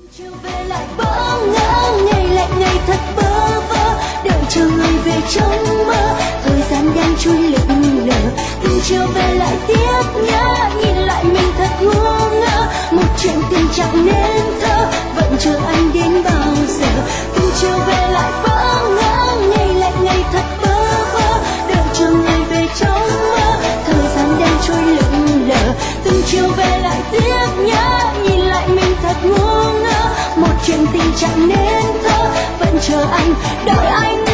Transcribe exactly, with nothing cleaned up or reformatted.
Chiều về lại bỡ ngỡ, ngày lại ngày thật bơ vơ, đợi chờ người về trong mơ, thời gian đang trôi lững lờ. Từng chiều về lại tiếc nhớ, nhìn lại mình thật ngu ngơ, một chuyện tình chẳng nên thơ, vẫn chờ anh đến bao giờ. Từng chiều về lại bỡ ngỡ, ngày lại ngày thật bơ vơ, đợi chờ người về trong mơ, thời gian đang trôi lững lờ. Từng chiều về lại tiếc nhớ, nhìn lại mình thật ngu ngơ, một chuyện tình chẳng nên thơ, vẫn chờ anh, đợi anh.